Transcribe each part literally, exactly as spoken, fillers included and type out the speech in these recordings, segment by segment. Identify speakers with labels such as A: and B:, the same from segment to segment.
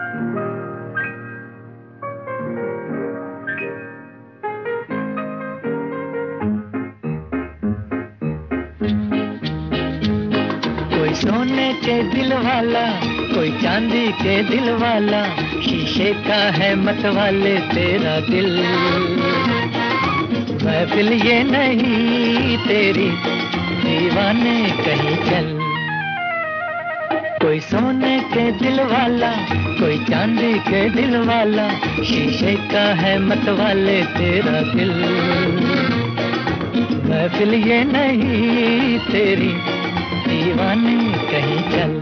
A: कोई सोने के दिल वाला, कोई चांदी के दिल वाला, शीशे का है मतवाले तेरा दिल। महफिल ये नहीं तेरी, दीवाने कहीं चल। कोई सोने के दिल वाला, कोई चांदी के दिल वाला, शीशे का है मतवाले तेरा दिल। महफिल ये नहीं तेरी, दीवाने कहीं चल।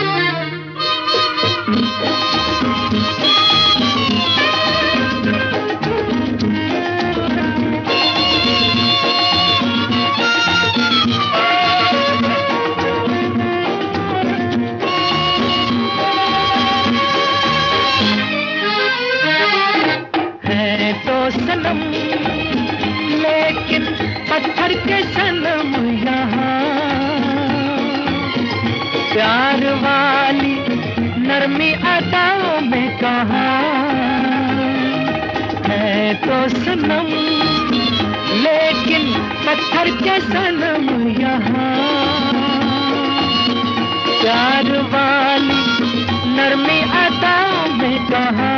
A: है तो सनम लेकिन पत्थर के सनम यहाँ, प्यार वाली नरमी अदाओं में कहाँ। है तो सनम लेकिन पत्थर के सनम यहाँ, प्यार वाली नरमी अदाओं में कहाँ।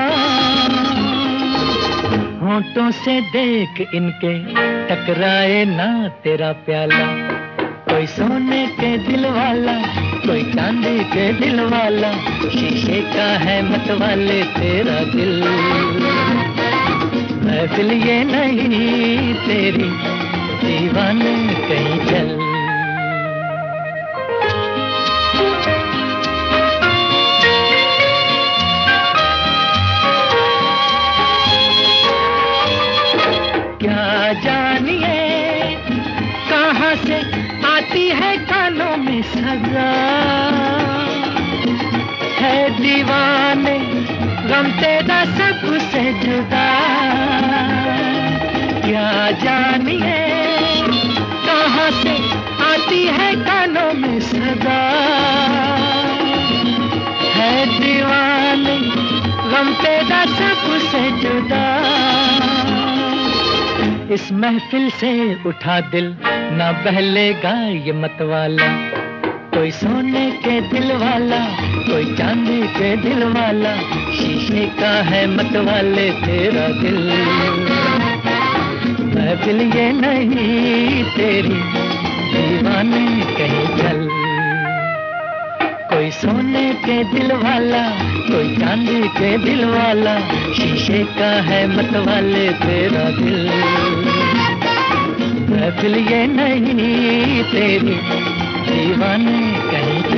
A: होठों से देख इनके टकराए ना तेरा प्याला। कोई सोने के दिल वाला, कोई चांदी के दिल वाला, शीशे का है मतवाले तेरा दिल। महफिल ये नहीं तेरी, दीवाने कहीं चल। क्या जानिए कहाँ से आती है कानों में सजा, है दीवाने गम तेरा सबसे जुदा। क्या जानिए कहाँ से आती है कानों में सजा, है दीवाने गम तेरा सबसे जुदा। इस महफिल से उठा दिल, ना बहलेगा ये मतवाला। कोई सोने के दिल वाला, कोई चांदी के दिल वाला, शीशे का है मतवाले तेरा दिल। महफिल ये नहीं तेरी, दीवाने कहीं चल। कोई सोने के दिल वाला, कोई चांदी के दिल वाला, शीशे का है मतवाले तेरा दिल। महफिल ये नहीं तेरी, दीवाने कहीं